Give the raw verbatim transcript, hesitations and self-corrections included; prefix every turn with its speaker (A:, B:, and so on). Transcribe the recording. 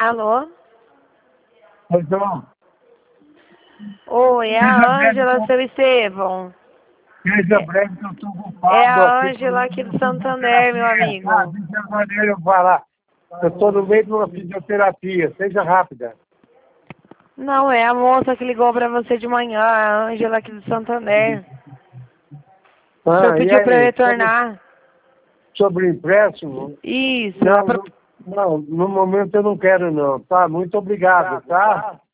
A: Alô?
B: Pois não.
A: Oi, é a Ângela, seu Estevão.
B: Seja breve que eu estou ocupado.
A: É a Ângela aqui do Santander, meu amigo.
B: Ah, deixa a maneira eu falar. Eu estou no meio de uma fisioterapia. Seja rápida.
A: Não, é a moça que ligou pra você de manhã, a Ângela aqui do Santander. O senhor
B: Ah, e
A: pediu pra eu
B: aí?
A: retornar.
B: Sobre empréstimo?
A: Isso.
B: Não,
A: apro-
B: não, não, no momento eu não quero não, tá? Muito obrigado, tá?